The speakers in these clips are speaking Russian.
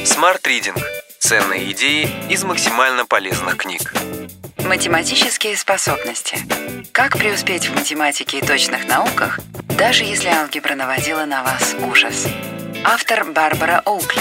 Smart Reading. Ценные идеи из максимально полезных книг. Математические способности. Как преуспеть в математике и точных науках, даже если алгебра наводила на вас ужас. Автор Барбара Оукли.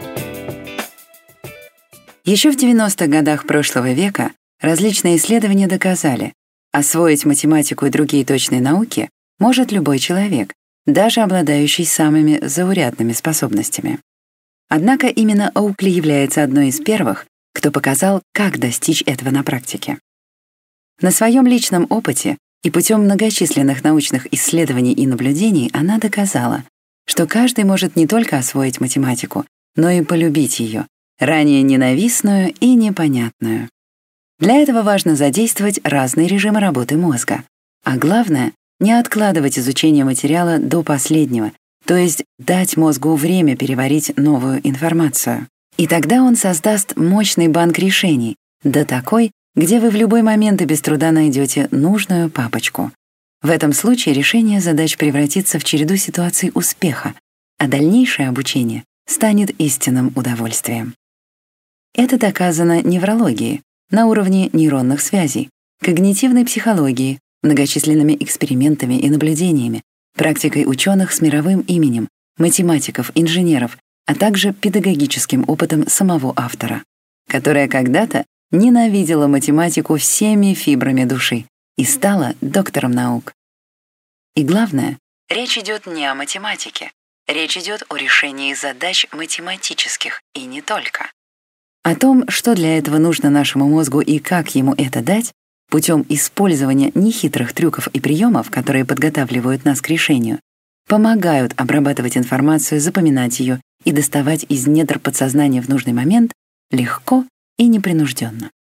Еще в 90-х годах прошлого века различные исследования доказали, освоить математику и другие точные науки может любой человек, даже обладающий самыми заурядными способностями. Однако именно Оукли является одной из первых, кто показал, как достичь этого на практике. На своем личном опыте и путем многочисленных научных исследований и наблюдений она доказала, что каждый может не только освоить математику, но и полюбить ее, ранее ненавистную и непонятную. Для этого важно задействовать разные режимы работы мозга, а главное — не откладывать изучение материала до последнего, то есть дать мозгу время переварить новую информацию. И тогда он создаст мощный банк решений, да такой, где вы в любой момент и без труда найдете нужную папочку. В этом случае решение задач превратится в череду ситуаций успеха, а дальнейшее обучение станет истинным удовольствием. Это доказано неврологией, на уровне нейронных связей, когнитивной психологией, многочисленными экспериментами и наблюдениями, практикой ученых с мировым именем, математиков, инженеров, а также педагогическим опытом самого автора, которая когда-то ненавидела математику всеми фибрами души и стала доктором наук. И главное, речь идет не о математике, речь идет о решении задач математических и не только. О том, что для этого нужно нашему мозгу и как ему это дать, путем использования нехитрых трюков и приемов, которые подготавливают нас к решению, помогают обрабатывать информацию, запоминать ее и доставать из недр подсознания в нужный момент легко и непринужденно.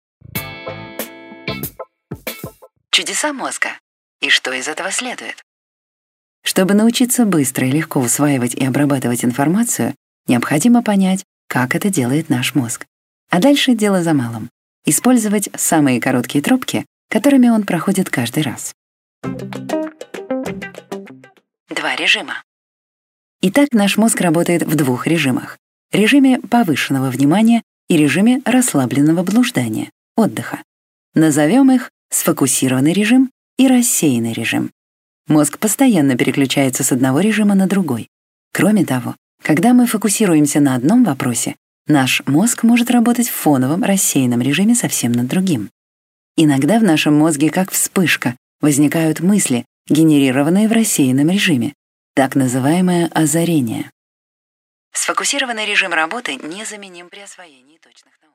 Чудеса мозга. И что из этого следует? Чтобы научиться быстро и легко усваивать и обрабатывать информацию, необходимо понять, как это делает наш мозг. А дальше дело за малым — использовать самые короткие тропки, которыми он проходит каждый раз. 2 режима. Итак, наш мозг работает в 2 режимах. Режиме повышенного внимания и режиме расслабленного блуждания, отдыха. Назовем их сфокусированный режим и рассеянный режим. Мозг постоянно переключается с одного режима на другой. Кроме того, когда мы фокусируемся на одном вопросе, наш мозг может работать в фоновом рассеянном режиме совсем над другим. Иногда в нашем мозге, как вспышка, возникают мысли, генерированные в рассеянном режиме, так называемое озарение. Сфокусированный режим работы незаменим при освоении точных наук.